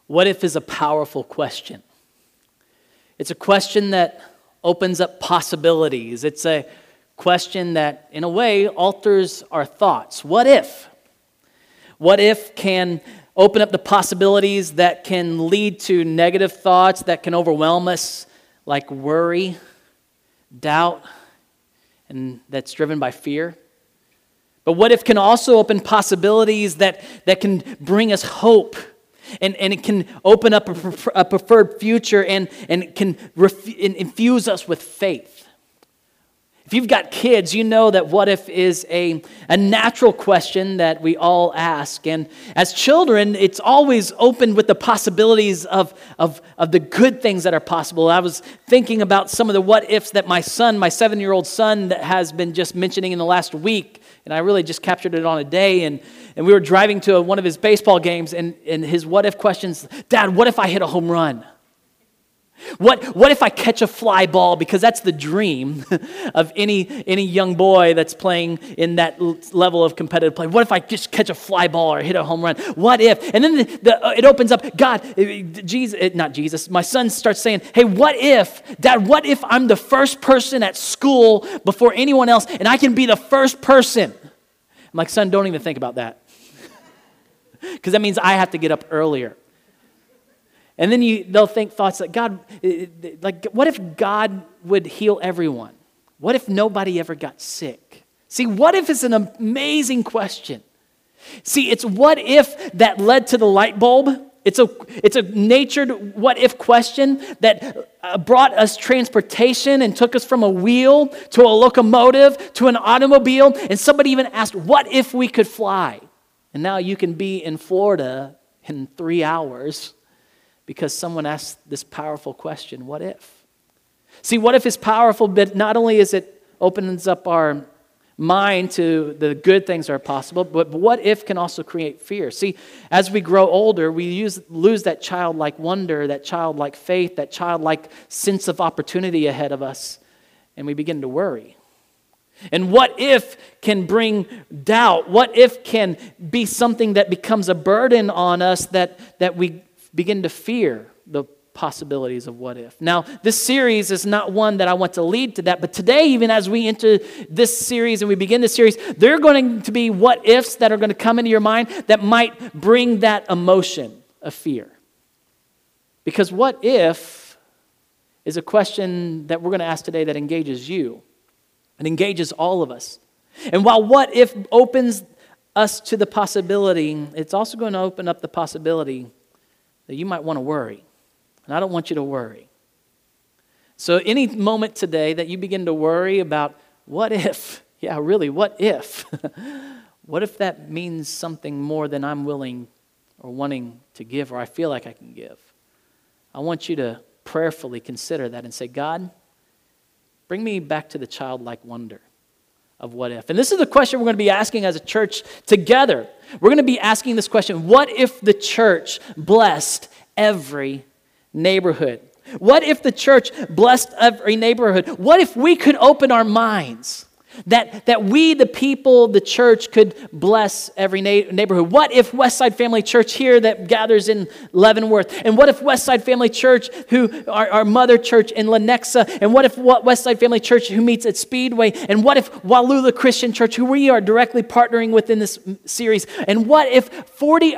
What if is a powerful question. It's a question that opens up possibilities. It's a question that, in a way, alters our thoughts. What if? What if can open up the possibilities that can lead to negative thoughts that can overwhelm us, like worry, doubt, and that's driven by fear. But what if can also open possibilities that can bring us hope, and it can open up a preferred future and can infuse us with faith. If you've got kids, you know that what if is a natural question that we all ask. And as children, it's always opened with the possibilities of the good things that are possible. I was thinking about some of the what ifs that my 7-year-old son, that has been just mentioning in the last week. And I really just captured it on a day. And we were driving to one of his baseball games, and his what if questions, Dad, what if I hit a home run? What if I catch a fly ball? Because that's the dream of any young boy that's playing in that level of competitive play. What if I just catch a fly ball or hit a home run? What if? And then it opens up. Not Jesus. My son starts saying, hey, what if, Dad, what if I'm the first person at school before anyone else, and I can be the first person? I'm like, son, don't even think about that. Because that means I have to get up earlier. And then they'll think thoughts like, God, like, what if God would heal everyone? What if nobody ever got sick? See, what if is an amazing question. See, it's what if that led to the light bulb. It's a natured what if question that brought us transportation and took us from a wheel to a locomotive to an automobile. And somebody even asked, what if we could fly? And now you can be in Florida in 3 hours. Because someone asked this powerful question, what if? See, what if is powerful, but not only is it opens up our mind to the good things that are possible, but what if can also create fear. See, as we grow older, we lose that childlike wonder, that childlike faith, that childlike sense of opportunity ahead of us, and we begin to worry. And what if can bring doubt? What if can be something that becomes a burden on us that we begin to fear the possibilities of what if. Now, this series is not one that I want to lead to that, but today, even as we enter this series and we begin this series, there are going to be what ifs that are going to come into your mind that might bring that emotion of fear. Because what if is a question that we're going to ask today that engages you. It engages all of us. And while what if opens us to the possibility, it's also going to open up the possibility that you might want to worry. And I don't want you to worry. So any moment today that you begin to worry about what if, yeah, really, what if? What if that means something more than I'm willing or wanting to give or I feel like I can give? I want you to prayerfully consider that and say, God, bring me back to the childlike wonder of what if. And this is the question we're going to be asking as a church together. We're going to be asking this question, what if the church blessed every neighborhood? What if the church blessed every neighborhood? What if we could open our minds that we, the people, the church, could bless every neighborhood? What if Westside Family Church here that gathers in Leavenworth? And what if Westside Family Church, who our mother church in Lenexa? And what if Westside Family Church, who meets at Speedway? And what if Wallula Christian Church, who we are directly partnering with in this series? And what if 40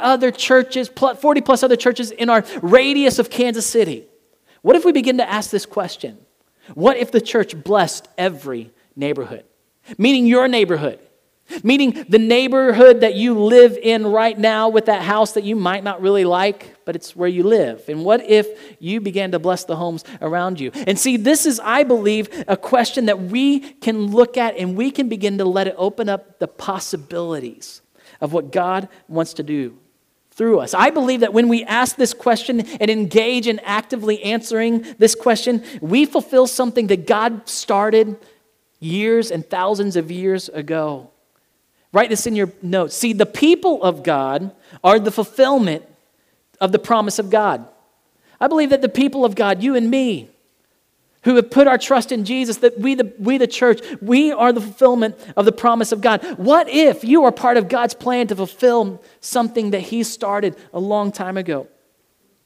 plus other churches in our radius of Kansas City? What if we begin to ask this question? What if the church blessed every neighborhood? Meaning your neighborhood. Meaning the neighborhood that you live in right now with that house that you might not really like, but it's where you live. And what if you began to bless the homes around you? And see, this is, I believe, a question that we can look at and we can begin to let it open up the possibilities of what God wants to do through us. I believe that when we ask this question and engage in actively answering this question, we fulfill something that God started years and thousands of years ago. Write this in your notes. See, the people of God are the fulfillment of the promise of God. I believe that the people of God, you and me, who have put our trust in Jesus, that we the church, we are the fulfillment of the promise of God. What if you are part of God's plan to fulfill something that He started a long time ago?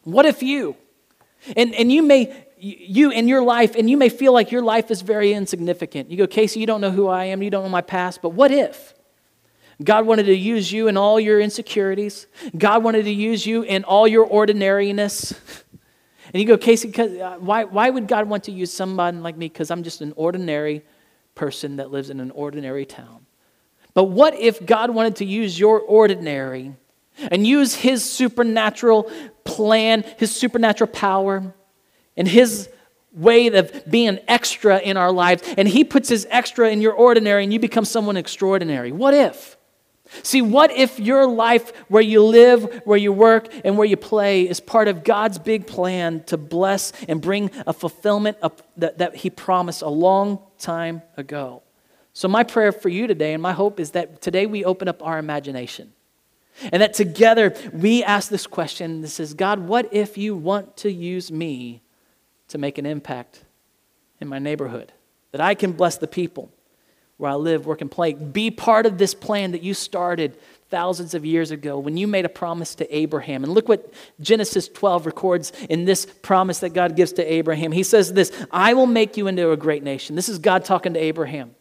What if you? And you in your life, and you may feel like your life is very insignificant. You go, Casey, you don't know who I am, you don't know my past, but what if God wanted to use you in all your insecurities? God wanted to use you in all your ordinariness. And you go, Casey, why would God want to use somebody like me? Because I'm just an ordinary person that lives in an ordinary town. But what if God wanted to use your ordinary and use His supernatural plan, His supernatural power, and His way of being extra in our lives, and He puts His extra in your ordinary and you become someone extraordinary? What if? See, what if your life, where you live, where you work, and where you play, is part of God's big plan to bless and bring a fulfillment that He promised a long time ago? So my prayer for you today, and my hope, is that today we open up our imagination. And that together we ask this question. This is, God, what if you want to use me to make an impact in my neighborhood? That I can bless the people where I live, work, and play. Be part of this plan that you started thousands of years ago when you made a promise to Abraham. And look what Genesis 12 records in this promise that God gives to Abraham. He says this, I will make you into a great nation. This is God talking to Abraham.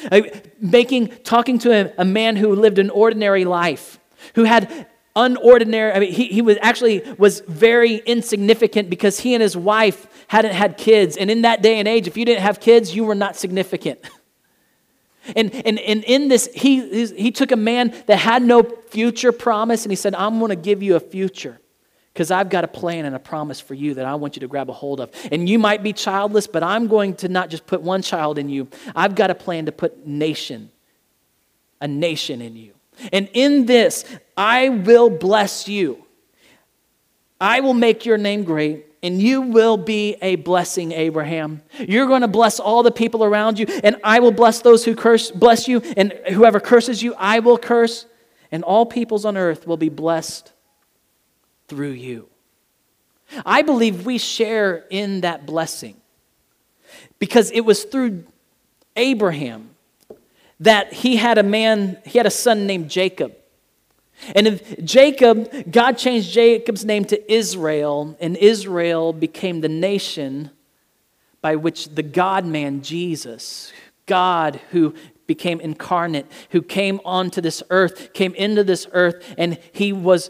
Talking to a man who lived an ordinary life, who had unordinary, he was very insignificant because he and his wife hadn't had kids. And in that day and age, if you didn't have kids, you were not significant. And in this, he took a man that had no future promise, and he said, I'm going to give you a future because I've got a plan and a promise for you that I want you to grab a hold of. And you might be childless, but I'm going to not just put one child in you. I've got a plan to put a nation in you. And in this, I will bless you. I will make your name great. And you will be a blessing, Abraham. You're going to bless all the people around you, and I will bless those who bless you, and whoever curses you, I will curse, and all peoples on earth will be blessed through you. I believe we share in that blessing because it was through Abraham that he had a son named Jacob. And if Jacob, God changed Jacob's name to Israel, and Israel became the nation by which the God-man Jesus, God who became incarnate, who came onto this earth, came into this earth, and he was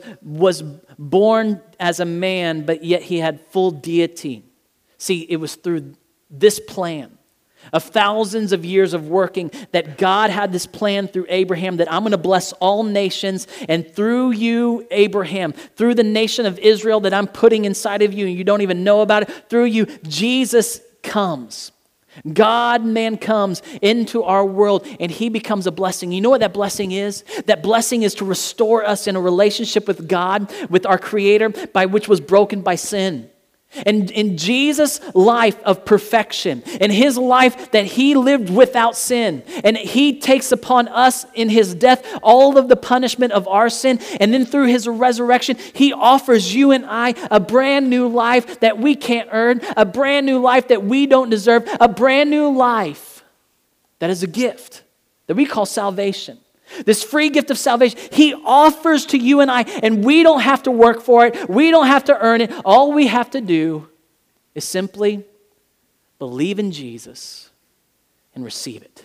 born as a man, but yet he had full deity. See, it was through this plan of thousands of years of working that God had this plan through Abraham that I'm going to bless all nations, and through you, Abraham, through the nation of Israel that I'm putting inside of you and you don't even know about it, through you, Jesus comes. God-man comes into our world and he becomes a blessing. You know what that blessing is? That blessing is to restore us in a relationship with God, with our Creator, by which was broken by sin. And in Jesus' life of perfection, in his life that he lived without sin, and he takes upon us in his death all of the punishment of our sin, and then through his resurrection, he offers you and I a brand new life that we can't earn, a brand new life that we don't deserve, a brand new life that is a gift that we call salvation. This free gift of salvation, he offers to you and I, and we don't have to work for it. We don't have to earn it. All we have to do is simply believe in Jesus and receive it.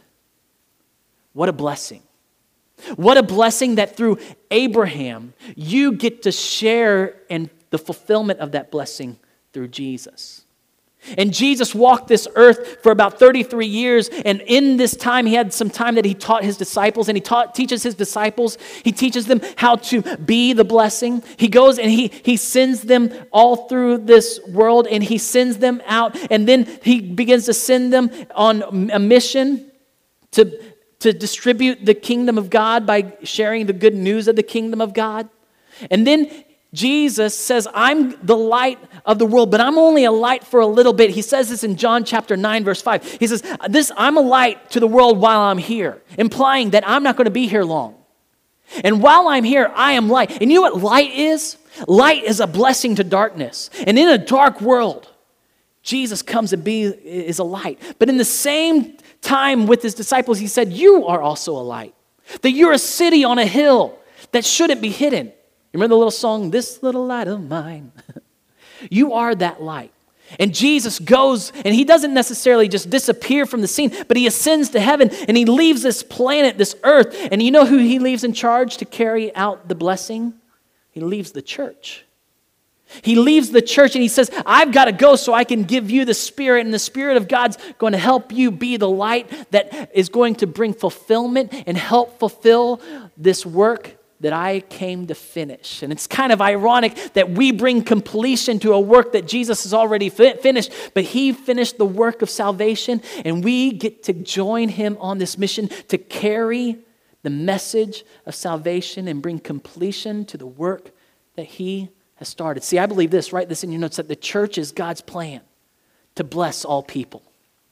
What a blessing. What a blessing that through Abraham, you get to share in the fulfillment of that blessing through Jesus. And Jesus walked this earth for about 33 years, and in this time, he had some time that he taught his disciples, and he teaches his disciples, he teaches them how to be the blessing. He goes and he sends them all through this world, and he sends them out, and then he begins to send them on a mission to distribute the kingdom of God by sharing the good news of the kingdom of God. And then Jesus says, I'm the light of the world, but I'm only a light for a little bit. He says this in John chapter 9, verse 5. He says, I'm a light to the world while I'm here, implying that I'm not going to be here long. And while I'm here, I am light. And you know what light is? Light is a blessing to darkness. And in a dark world, Jesus comes and is a light. But in the same time with his disciples, he said, you are also a light. That you're a city on a hill that shouldn't be hidden. You remember the little song, This Little Light of Mine? You are that light. And Jesus goes, and he doesn't necessarily just disappear from the scene, but he ascends to heaven, and he leaves this planet, this earth. And you know who he leaves in charge to carry out the blessing? He leaves the church. He leaves the church, and he says, I've got to go so I can give you the Spirit, and the Spirit of God's going to help you be the light that is going to bring fulfillment and help fulfill this work that I came to finish. And it's kind of ironic that we bring completion to a work that Jesus has already finished, but he finished the work of salvation, and we get to join him on this mission to carry the message of salvation and bring completion to the work that he has started. See, I believe this, write this in your notes, that the church is God's plan to bless all people.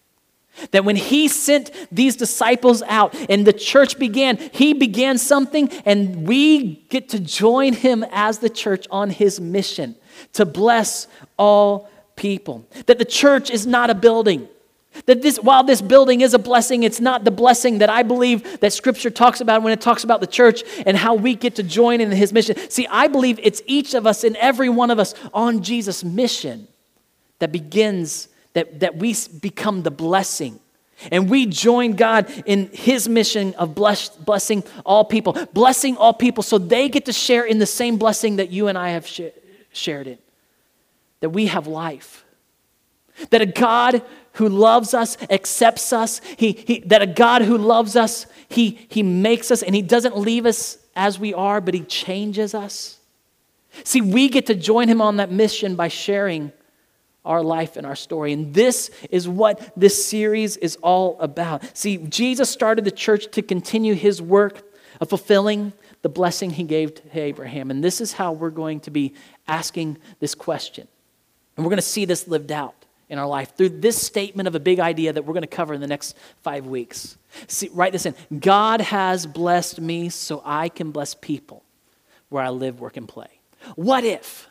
That when he sent these disciples out and the church began, he began something, and we get to join him as the church on his mission to bless all people. That the church is not a building. That while this building is a blessing, it's not the blessing that I believe that Scripture talks about when it talks about the church and how we get to join in his mission. See, I believe it's each of us and every one of us on Jesus' mission that begins that we become the blessing. And we join God in his mission of blessing all people. Blessing all people so they get to share in the same blessing that you and I have shared in. That we have life. That a God who loves us, accepts us, that a God who loves us, he makes us, and he doesn't leave us as we are, but he changes us. See, we get to join him on that mission by sharing our life and our story. And this is what this series is all about. See, Jesus started the church to continue his work of fulfilling the blessing he gave to Abraham. And this is how we're going to be asking this question. And we're going to see this lived out in our life through this statement of a big idea that we're going to cover in the next 5 weeks. See, write this in. God has blessed me so I can bless people where I live, work, and play. What if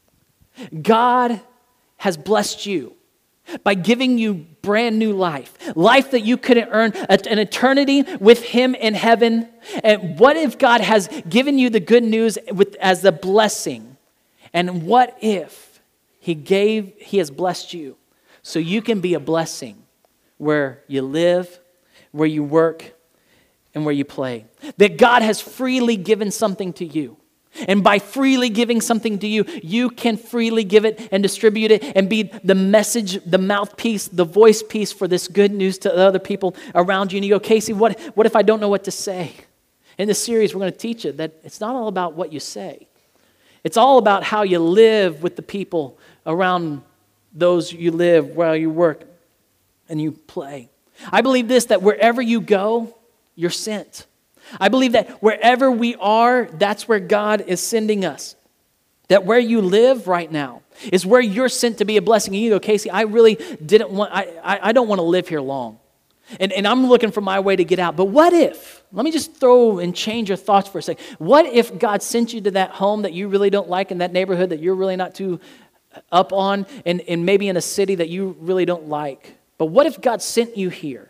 God has blessed you by giving you brand new life that you couldn't earn, an eternity with him in heaven? And what if God has given you the good news as a blessing? And what if he has blessed you so you can be a blessing where you live, where you work, and where you play? That God has freely given something to you. And by freely giving something to you, you can freely give it and distribute it and be the message, the mouthpiece, the voice piece for this good news to other people around you. And you go, Casey, what if I don't know what to say? In this series, we're going to teach you that it's not all about what you say. It's all about how you live with the people around those you live, where you work, and you play. I believe this, that wherever you go, you're sent. I believe that wherever we are, that's where God is sending us. That where you live right now is where you're sent to be a blessing. And you go, Casey, I really don't want to live here long. And I'm looking for my way to get out. But what if, let me just throw and change your thoughts for a second. What if God sent you to that home that you really don't like, in that neighborhood that you're really not too up on, and maybe in a city that you really don't like? But what if God sent you here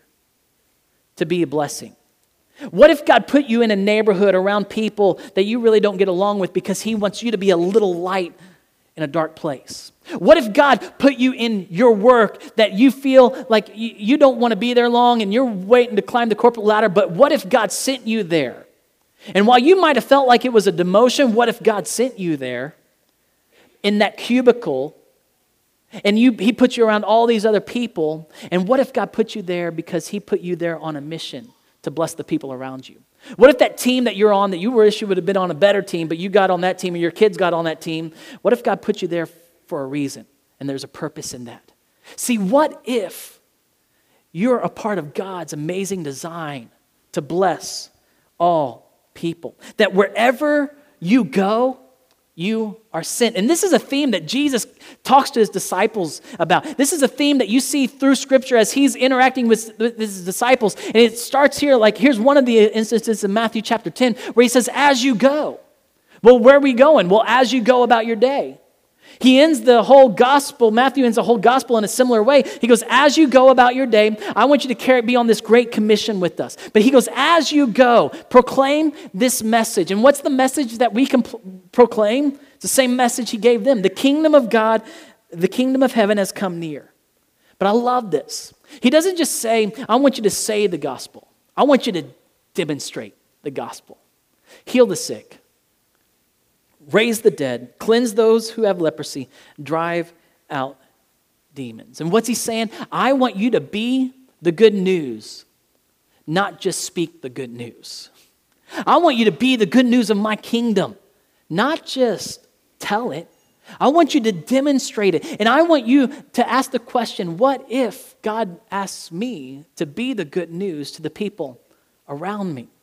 to be a blessing? What if God put you in a neighborhood around people that you really don't get along with because he wants you to be a little light in a dark place? What if God put you in your work that you feel like you don't want to be there long and you're waiting to climb the corporate ladder, but what if God sent you there? And while you might have felt like it was a demotion, what if God sent you there in that cubicle and he put you around all these other people? And what if God put you there because he put you there on a mission to bless the people around you? What if that team that you're on, that you wish you would have been on a better team, but you got on that team and your kids got on that team, what if God put you there for a reason and there's a purpose in that? See, what if you're a part of God's amazing design to bless all people? That wherever you go, you are sent. And this is a theme that Jesus talks to his disciples about. This is a theme that you see through Scripture as he's interacting with his disciples. And it starts here, like here's one of the instances in Matthew chapter 10 where he says, as you go. Well, where are we going? Well, as you go about your day. He ends the whole gospel, Matthew ends the whole gospel in a similar way. He goes, as you go about your day, I want you to be on this great commission with us. But he goes, as you go, proclaim this message. And what's the message that we can proclaim? It's the same message he gave them. The kingdom of God, the kingdom of heaven has come near. But I love this. He doesn't just say, I want you to say the gospel. I want you to demonstrate the gospel. Heal the sick. Raise the dead, cleanse those who have leprosy, drive out demons. And what's he saying? I want you to be the good news, not just speak the good news. I want you to be the good news of my kingdom, not just tell it. I want you to demonstrate it. And I want you to ask the question, what if God asks me to be the good news to the people around me?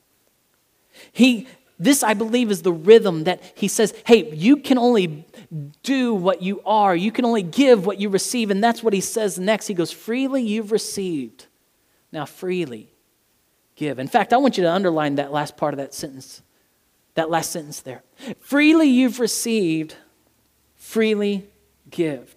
This, I believe, is the rhythm that he says, hey, you can only do what you are. You can only give what you receive. And that's what he says next. He goes, freely you've received. Now freely give. In fact, I want you to underline that last part of that sentence. That last sentence there. Freely you've received, freely give.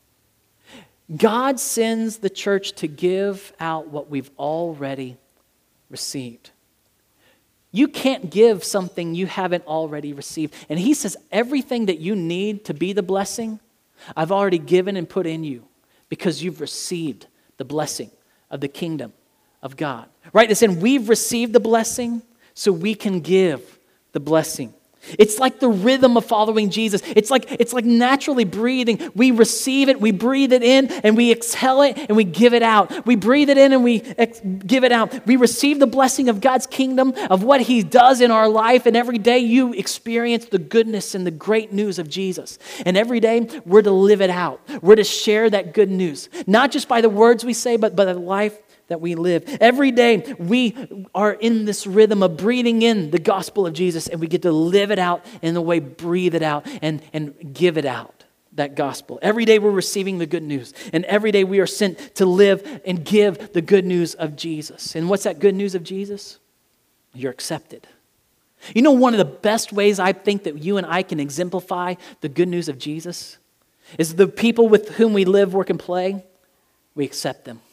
God sends the church to give out what we've already received. You can't give something you haven't already received. And he says, everything that you need to be the blessing, I've already given and put in you because you've received the blessing of the kingdom of God. Right? It's saying we've received the blessing so we can give the blessing. It's like the rhythm of following Jesus. It's like naturally breathing. We receive it, we breathe it in, and we exhale it, and we give it out. We breathe it in, and we give it out. We receive the blessing of God's kingdom, of what he does in our life, and every day you experience the goodness and the great news of Jesus. And every day we're to live it out. We're to share that good news, not just by the words we say, but by the life that we live. Every day we are in this rhythm of breathing in the gospel of Jesus, and we get to live it out in the way, breathe it out and give it out, that gospel. Every day we're receiving the good news, and every day we are sent to live and give the good news of Jesus. And what's that good news of Jesus? You're accepted. You know, one of the best ways I think that you and I can exemplify the good news of Jesus is the people with whom we live, work, and play, we accept them.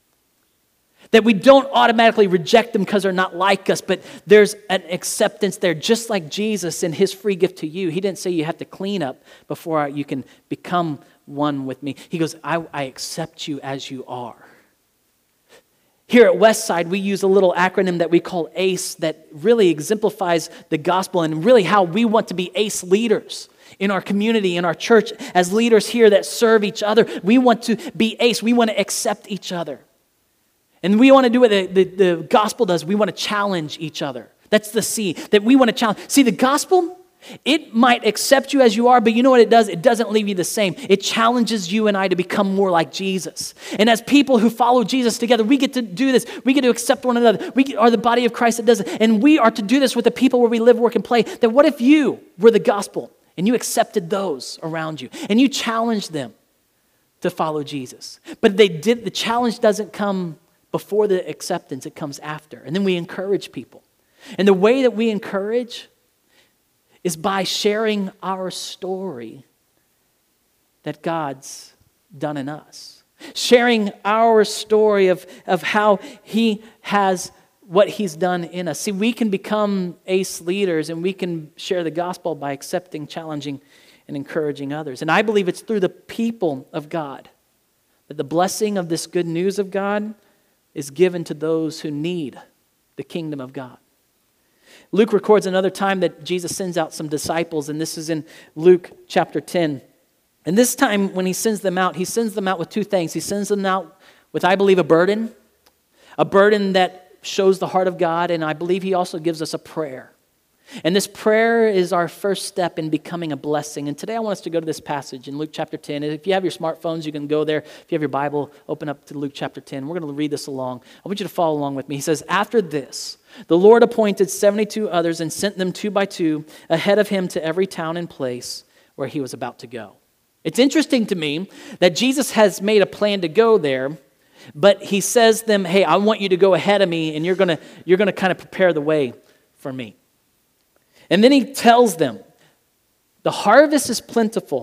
That we don't automatically reject them because they're not like us, but there's an acceptance there, just like Jesus and his free gift to you. He didn't say you have to clean up before you can become one with me. He goes, I accept you as you are. Here at Westside, we use a little acronym that we call ACE that really exemplifies the gospel and really how we want to be ACE leaders in our community, in our church, as leaders here that serve each other. We want to be ACE. We want to accept each other. And we want to do what the gospel does. We want to challenge each other. That's the C, that we want to challenge. See, the gospel, it might accept you as you are, but you know what it does? It doesn't leave you the same. It challenges you and I to become more like Jesus. And as people who follow Jesus together, we get to do this. We get to accept one another. We are the body of Christ that does it. And we are to do this with the people where we live, work, and play. That what if you were the gospel and you accepted those around you and you challenged them to follow Jesus? But the challenge doesn't come before the acceptance, it comes after. And then we encourage people. And the way that we encourage is by sharing our story that God's done in us. Sharing our story of how he has what he's done in us. See, we can become ACE leaders and we can share the gospel by accepting, challenging, and encouraging others. And I believe it's through the people of God that the blessing of this good news of God is given to those who need the kingdom of God. Luke records another time that Jesus sends out some disciples, and this is in Luke chapter 10. And this time when he sends them out with two things. He sends them out with, I believe, a burden that shows the heart of God, and I believe he also gives us a prayer. And this prayer is our first step in becoming a blessing. And today I want us to go to this passage in Luke chapter 10. And if you have your smartphones, you can go there. If you have your Bible, open up to Luke chapter 10. We're going to read this along. I want you to follow along with me. He says, after this, the Lord appointed 72 others and sent them 2 by 2 ahead of him to every town and place where he was about to go. It's interesting to me that Jesus has made a plan to go there, but he says to them, hey, I want you to go ahead of me, and you're going to kind of prepare the way for me. And then he tells them, the harvest is plentiful,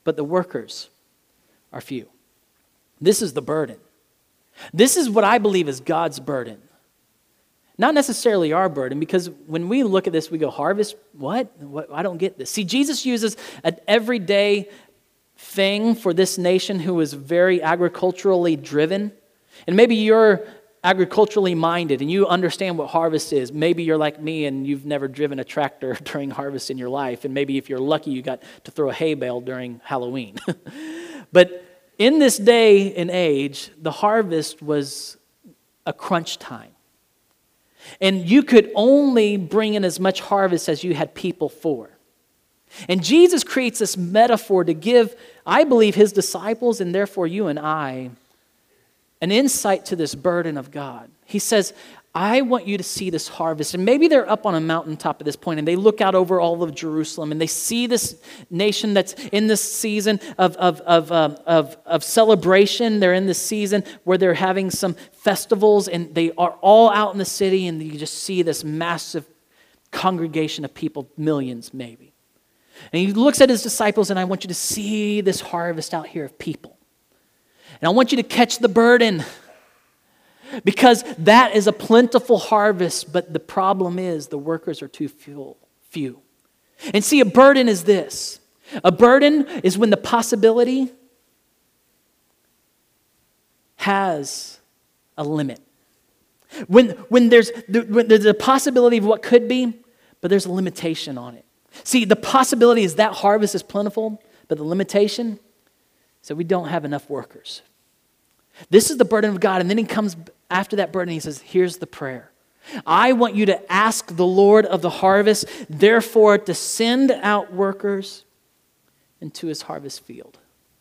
but the workers are few. This is the burden. This is what I believe is God's burden. Not necessarily our burden, because when we look at this, we go, harvest? What? I don't get this. See, Jesus uses an everyday thing for this nation who is very agriculturally driven. And maybe you're agriculturally minded and you understand what harvest is. Maybe you're like me and you've never driven a tractor during harvest in your life. And maybe if you're lucky, you got to throw a hay bale during Halloween. But in this day and age, the harvest was a crunch time. And you could only bring in as much harvest as you had people for. And Jesus creates this metaphor to give, I believe, his disciples, and therefore you and I, an insight to this burden of God. He says, I want you to see this harvest. And maybe they're up on a mountaintop at this point and they look out over all of Jerusalem and they see this nation that's in this season of celebration. They're in this season where they're having some festivals and they are all out in the city and you just see this massive congregation of people, millions maybe. And he looks at his disciples and I want you to see this harvest out here of people. And I want you to catch the burden. Because that is a plentiful harvest, but the problem is the workers are too few. And see, a burden is this. A burden is when the possibility has a limit. When there's a possibility of what could be, but there's a limitation on it. See, the possibility is that harvest is plentiful, but the limitation is that we don't have enough workers. This is the burden of God, and then he comes after that burden, he says, here's the prayer. I want you to ask the Lord of the harvest, therefore, to send out workers into his harvest field.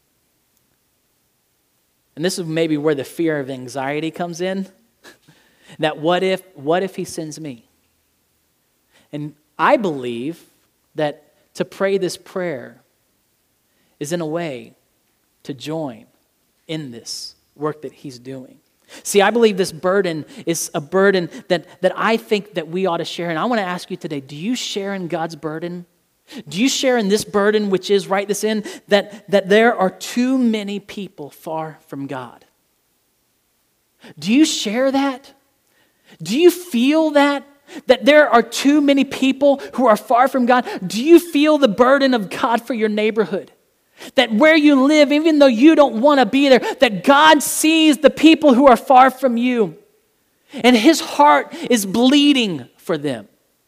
And this is maybe where the fear of anxiety comes in. That what if he sends me? And I believe that to pray this prayer is in a way to join in this work that he's doing. See, I believe this burden is a burden that I think that we ought to share. And I want to ask you today, do you share in God's burden? Do you share in this burden, which is, write this in, that there are too many people far from God? Do you share that? Do you feel that? That there are too many people who are far from God? Do you feel the burden of God for your neighborhood? That where you live, even though you don't want to be there, that God sees the people who are far from you. And his heart is bleeding for them.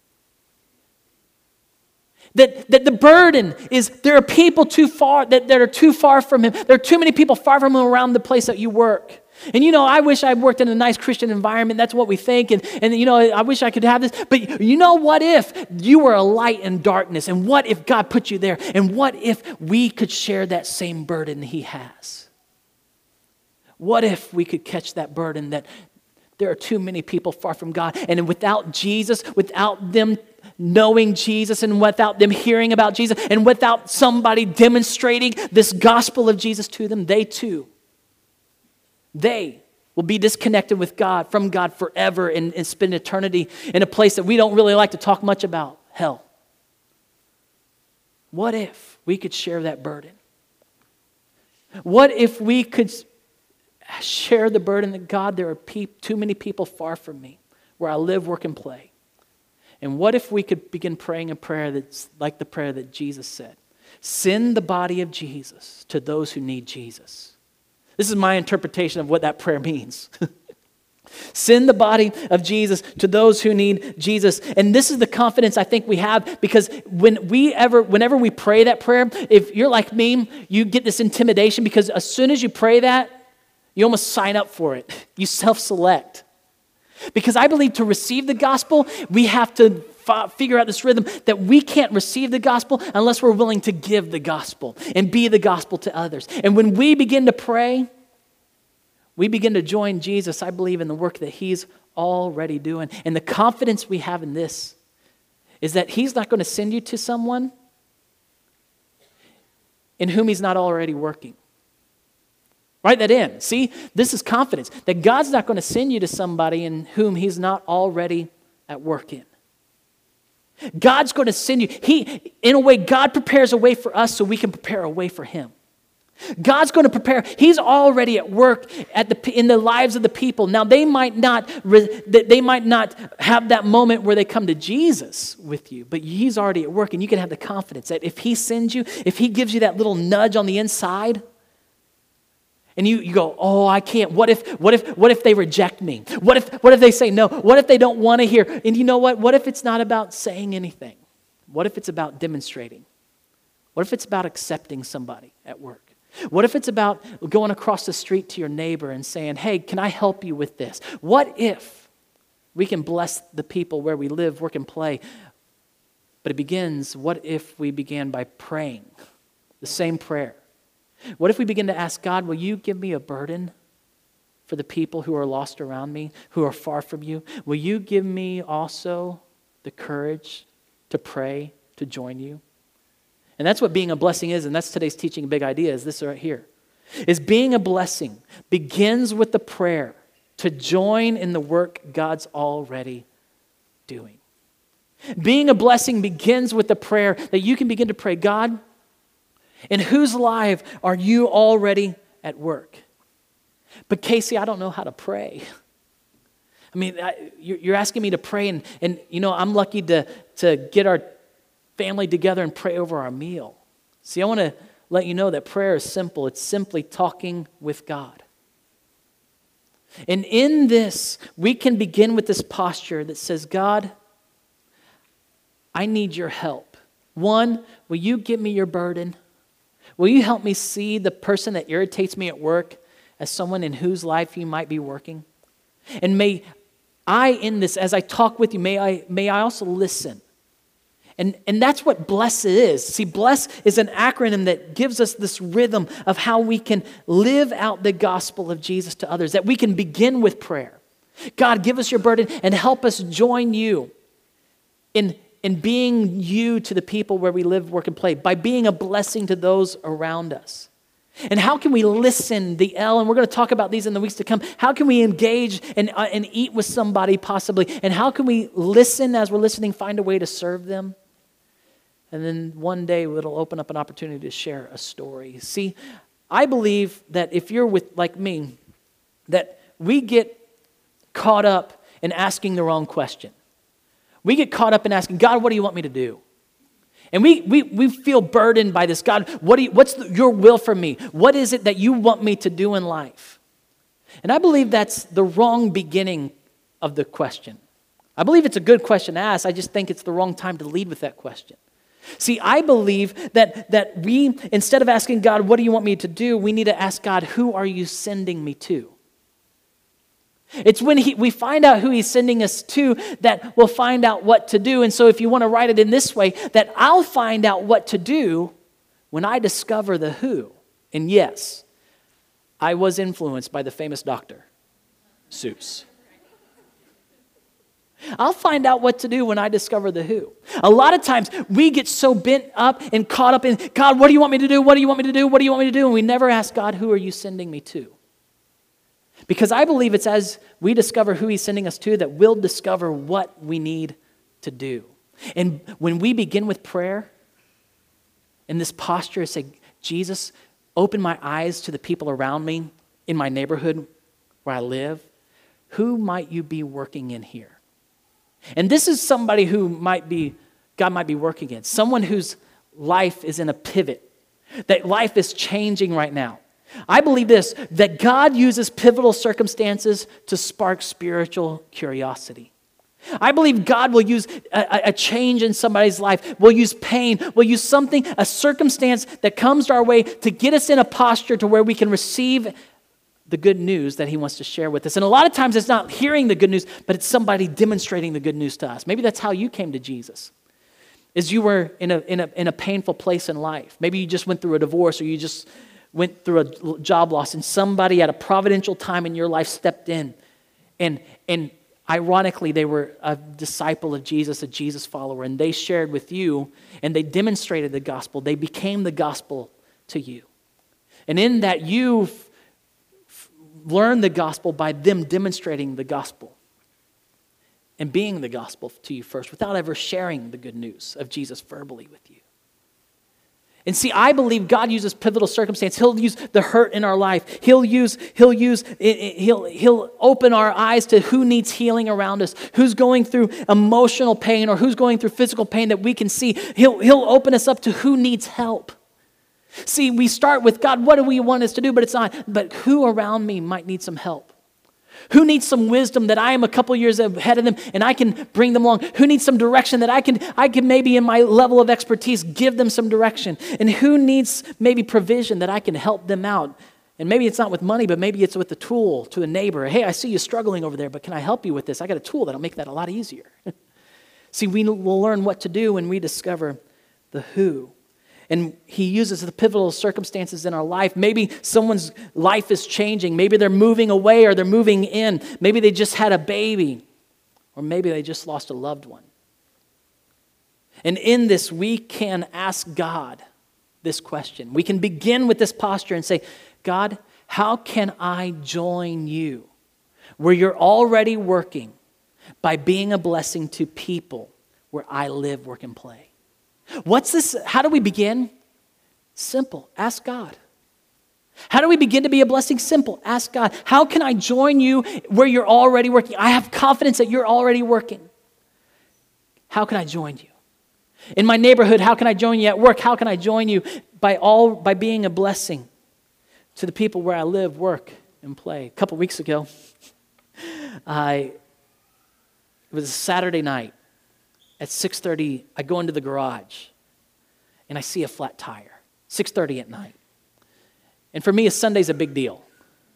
That the burden is there are people too far, that are too far from him. There are too many people far from him around the place that you work. And I wish I worked in a nice Christian environment. That's what we think. And I wish I could have this. But what if you were a light in darkness? And what if God put you there? And what if we could share that same burden he has? What if we could catch that burden that there are too many people far from God? And without Jesus, without them knowing Jesus, and without them hearing about Jesus, and without somebody demonstrating this gospel of Jesus to them, they will be disconnected with God, from God forever, and spend eternity in a place that we don't really like to talk much about, hell. What if we could share that burden? What if we could share the burden that, God, there are too many people far from me, where I live, work, and play? And what if we could begin praying a prayer that's like the prayer that Jesus said? Send the body of Jesus to those who need Jesus. This is my interpretation of what that prayer means. Send the body of Jesus to those who need Jesus. And this is the confidence I think we have, because whenever we pray that prayer, if you're like me, you get this intimidation, because as soon as you pray that, you almost sign up for it. You self-select. Because I believe to receive the gospel, we have to figure out this rhythm that we can't receive the gospel unless we're willing to give the gospel and be the gospel to others. And when we begin to pray, we begin to join Jesus, I believe, in the work that he's already doing. And the confidence we have in this is that he's not going to send you to someone in whom he's not already working. Write that in. See, this is confidence, that God's not going to send you to somebody in whom he's not already at work in. God's going to send you. In a way, God prepares a way for us so we can prepare a way for him. God's going to prepare. He's already at work in the lives of the people. Now, they might not have that moment where they come to Jesus with you, but he's already at work, and you can have the confidence that if he sends you, if he gives you that little nudge on the inside, and you go, oh, I can't. What if they reject me? What if they say no? What if they don't want to hear? And you know what? What if it's not about saying anything? What if it's about demonstrating? What if it's about accepting somebody at work? What if it's about going across the street to your neighbor and saying, hey, can I help you with this? What if we can bless the people where we live, work, and play? But it begins, what if we began by praying the same prayer? What if we begin to ask God, will you give me a burden for the people who are lost around me, who are far from you? Will you give me also the courage to pray, to join you? And that's what being a blessing is, and that's today's teaching big idea, is this right here. Is being a blessing begins with the prayer to join in the work God's already doing. Being a blessing begins with the prayer that you can begin to pray, God, in whose life are you already at work? But Casey, I don't know how to pray. I mean, you're asking me to pray, and you know, I'm lucky to get our family together and pray over our meal. See, I want to let you know that prayer is simple. It's simply talking with God. And in this, we can begin with this posture that says, God, I need your help. One, will you give me your burden? Will you help me see the person that irritates me at work as someone in whose life you might be working? And may I, in this, as I talk with you, may I also listen. And that's what bless is. See, bless is an acronym that gives us this rhythm of how we can live out the gospel of Jesus to others, that we can begin with prayer. God, give us your burden and help us join you in being you to the people where we live, work, and play, by being a blessing to those around us. And how can we listen, the L, and we're going to talk about these in the weeks to come. How can we engage and eat with somebody possibly? And how can we listen as we're listening, find a way to serve them? And then one day it'll open up an opportunity to share a story. See, I believe that if you're like me, that we get caught up in asking the wrong question. We get caught up in asking, God, what do you want me to do? And we feel burdened by this. God, what's your will for me? What is it that you want me to do in life? And I believe that's the wrong beginning of the question. I believe it's a good question to ask. I just think it's the wrong time to lead with that question. See, I believe that we, instead of asking God, what do you want me to do, we need to ask God, who are you sending me to? It's when we find out who he's sending us to that we'll find out what to do. And so if you want to write it in this way, that I'll find out what to do when I discover the who. And yes, I was influenced by the famous Dr. Seuss. I'll find out what to do when I discover the who. A lot of times we get so bent up and caught up in, God, what do you want me to do? What do you want me to do? What do you want me to do? And we never ask God, who are you sending me to? Because I believe it's as we discover who he's sending us to that we'll discover what we need to do. And when we begin with prayer, in this posture, say, Jesus, open my eyes to the people around me in my neighborhood where I live. Who might you be working in here? And this is somebody who God might be working in. Someone whose life is in a pivot. That life is changing right now. I believe this, that God uses pivotal circumstances to spark spiritual curiosity. I believe God will use a change in somebody's life, will use pain, will use something, a circumstance that comes to our way to get us in a posture to where we can receive the good news that he wants to share with us. And a lot of times it's not hearing the good news, but it's somebody demonstrating the good news to us. Maybe that's how you came to Jesus, is you were in a painful place in life. Maybe you just went through a divorce, or you just went through a job loss, and somebody at a providential time in your life stepped in. And ironically, they were a disciple of Jesus, a Jesus follower, and they shared with you, and they demonstrated the gospel. They became the gospel to you. And in that, you learned the gospel by them demonstrating the gospel. and being the gospel to you first without ever sharing the good news of Jesus verbally with you. And see, I believe God uses pivotal circumstance. He'll use the hurt in our life. He'll open our eyes to who needs healing around us, who's going through emotional pain or who's going through physical pain that we can see. He'll open us up to who needs help. See, we start with, God, what do we want us to do? But it's not. But who around me might need some help? Who needs some wisdom that I am a couple years ahead of them and I can bring them along? Who needs some direction that I can maybe in my level of expertise give them some direction? And who needs maybe provision that I can help them out? And maybe it's not with money, but maybe it's with a tool to a neighbor. Hey, I see you struggling over there, but can I help you with this? I got a tool that'll make that a lot easier. See, we will learn what to do when we discover the who. And he uses the pivotal circumstances in our life. Maybe someone's life is changing. Maybe they're moving away or they're moving in. Maybe they just had a baby. Or maybe they just lost a loved one. And in this, we can ask God this question. We can begin with this posture and say, God, how can I join you where you're already working by being a blessing to people where I live, work, and play? What's this? How do we begin? Simple. Ask God. How do we begin to be a blessing? Simple. Ask God. How can I join you where you're already working? I have confidence that you're already working. How can I join you? In my neighborhood, how can I join you? At work, how can I join you? By being a blessing to the people where I live, work, and play. A couple weeks ago, it was a Saturday night. At 6:30, I go into the garage and I see a flat tire. 6:30 at night. And for me, a Sunday's a big deal.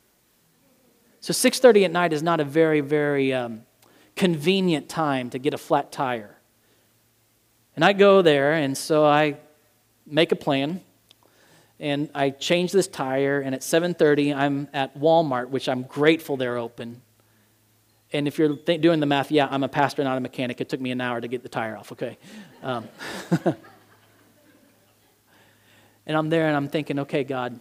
So 6:30 at night is not a very, very convenient time to get a flat tire. And I go there, and so I make a plan, and I change this tire, and at 7:30, I'm at Walmart, which I'm grateful they're open. And if you're doing the math, yeah, I'm a pastor, not a mechanic. It took me an hour to get the tire off, okay? And I'm there and I'm thinking, okay, God,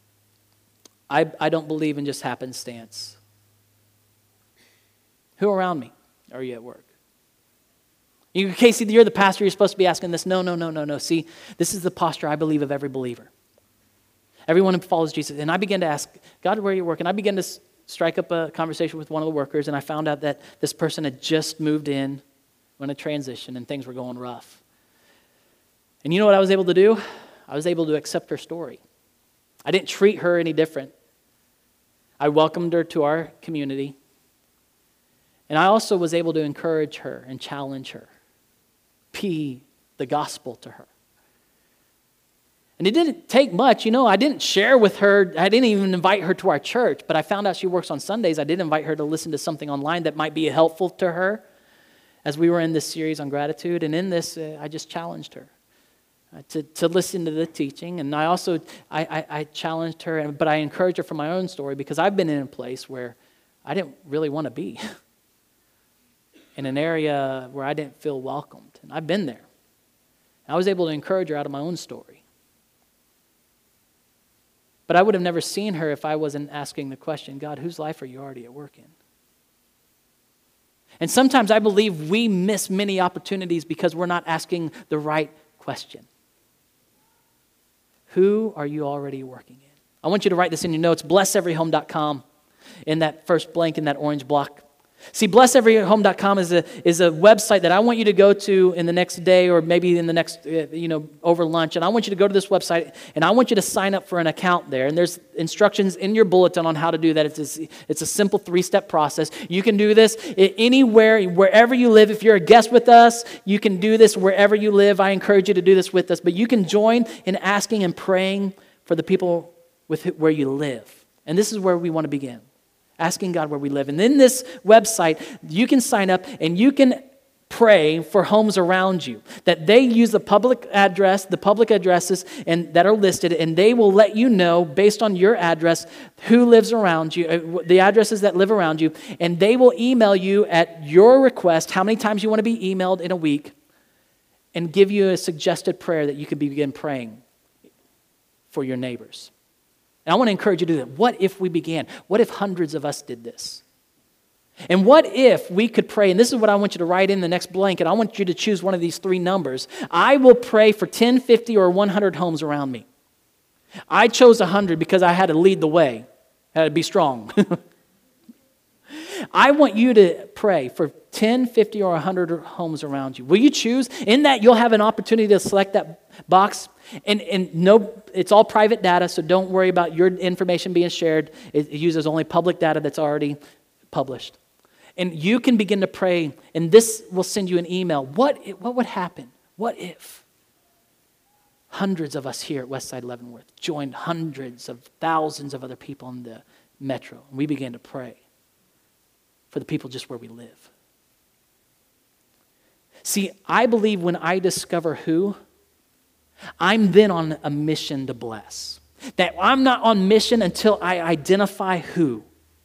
I don't believe in just happenstance. Who around me are you at work? Casey, you're the pastor. You're supposed to be asking this. No. See, this is the posture I believe of every believer. Everyone who follows Jesus. And I began to ask, God, where are you working? I began to strike up a conversation with one of the workers, and I found out that this person had just moved in on a transition, and things were going rough. And you know what I was able to do? I was able to accept her story. I didn't treat her any different. I welcomed her to our community, and I also was able to encourage her and challenge her, be the gospel to her. And it didn't take much. I didn't share with her. I didn't even invite her to our church, but I found out she works on Sundays. I did invite her to listen to something online that might be helpful to her as we were in this series on gratitude. And in this, I just challenged her to listen to the teaching. And I also, I challenged her, but I encouraged her from my own story because I've been in a place where I didn't really want to be, in an area where I didn't feel welcomed. And I've been there. I was able to encourage her out of my own story. But I would have never seen her if I wasn't asking the question, God, whose life are you already at work in? And sometimes I believe we miss many opportunities because we're not asking the right question. Who are you already working in? I want you to write this in your notes, blesseveryhome.com, in that first blank in that orange block. See, blesseveryhome.com is a website that I want you to go to in the next day or maybe in the next, over lunch. And I want you to go to this website and I want you to sign up for an account there. And there's instructions in your bulletin on how to do that. It's a simple 3-step process. You can do this anywhere, wherever you live. If you're a guest with us, you can do this wherever you live. I encourage you to do this with us. But you can join in asking and praying for the people where you live. And this is where we want to begin. Asking God where we live. And in this website, you can sign up and you can pray for homes around you. That they use the public addresses and that are listed, and they will let you know based on your address who lives around you, the addresses that live around you, and they will email you at your request how many times you want to be emailed in a week and give you a suggested prayer that you could begin praying for your neighbors. And I want to encourage you to do that. What if we began? What if hundreds of us did this? And what if we could pray, and this is what I want you to write in the next blank, and I want you to choose one of these three numbers. I will pray for 10, 50, or 100 homes around me. I chose 100 because I had to lead the way. I had to be strong. I want you to pray for 10, 50, or 100 homes around you. Will you choose? In that, you'll have an opportunity to select that box. And no, it's all private data, so don't worry about your information being shared. It uses only public data that's already published. And you can begin to pray, and this will send you an email. What would happen? What if hundreds of us here at Westside Leavenworth joined hundreds of thousands of other people in the metro, and we began to pray for the people just where we live? See, I believe when I discover who, I'm then on a mission to bless. That I'm not on mission until I identify who.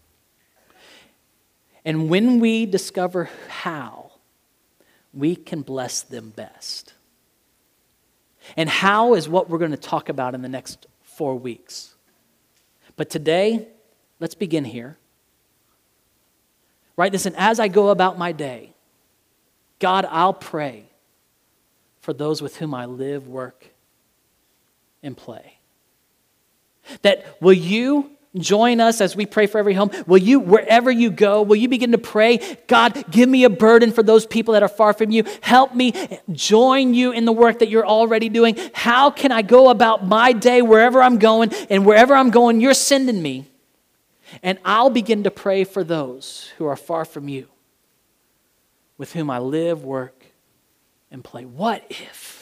And when we discover how, we can bless them best. And how is what we're going to talk about in the next 4 weeks. But today, let's begin here. Write this in. As I go about my day, God, I'll pray for those with whom I live, work, and play. That will you join us as we pray for every home? Will you, wherever you go, will you begin to pray, God, give me a burden for those people that are far from you. Help me join you in the work that you're already doing. How can I go about my day wherever I'm going? And wherever I'm going, you're sending me. And I'll begin to pray for those who are far from you, with whom I live, work, and play. What if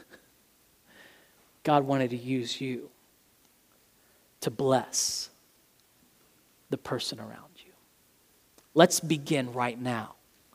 God wanted to use you to bless the person around you? Let's begin right now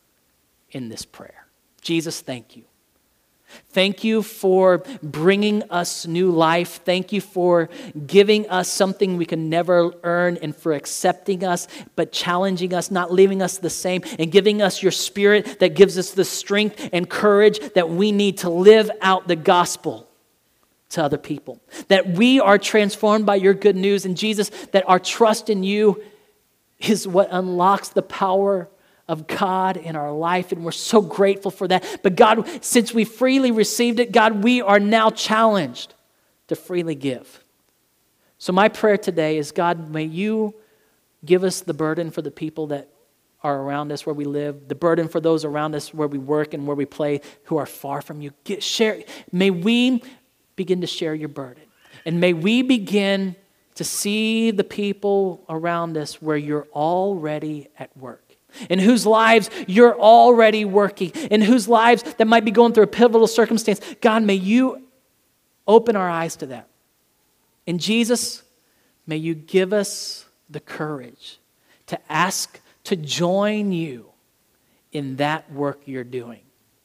in this prayer. Jesus, thank you. Thank you for bringing us new life. Thank you for giving us something we can never earn, and for accepting us, but challenging us, not leaving us the same, and giving us your Spirit that gives us the strength and courage that we need to live out the gospel to other people. That we are transformed by your good news. And Jesus, that our trust in you is what unlocks the power of God in our life, and we're so grateful for that. But God, since we freely received it, God, we are now challenged to freely give. So my prayer today is, God, may you give us the burden for the people that are around us where we live, the burden for those around us where we work and where we play who are far from you. May we begin to share your burden, and may we begin to see the people around us where you're already at work, in whose lives you're already working, in whose lives that might be going through a pivotal circumstance. God, may you open our eyes to that. And Jesus, may you give us the courage to ask to join you in that work you're doing.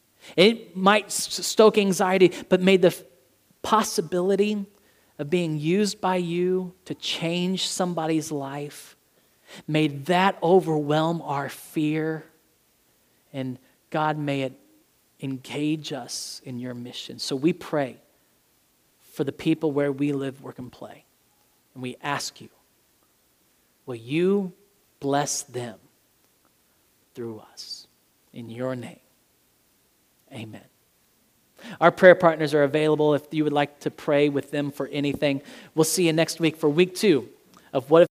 It might stoke anxiety, but may the possibility of being used by you to change somebody's life, may that overwhelm our fear. And God, may it engage us in your mission. So we pray for the people where we live, work, and play. And we ask you, will you bless them through us? In your name, amen. Our prayer partners are available if you would like to pray with them for anything. We'll see you next week for week 2 of What If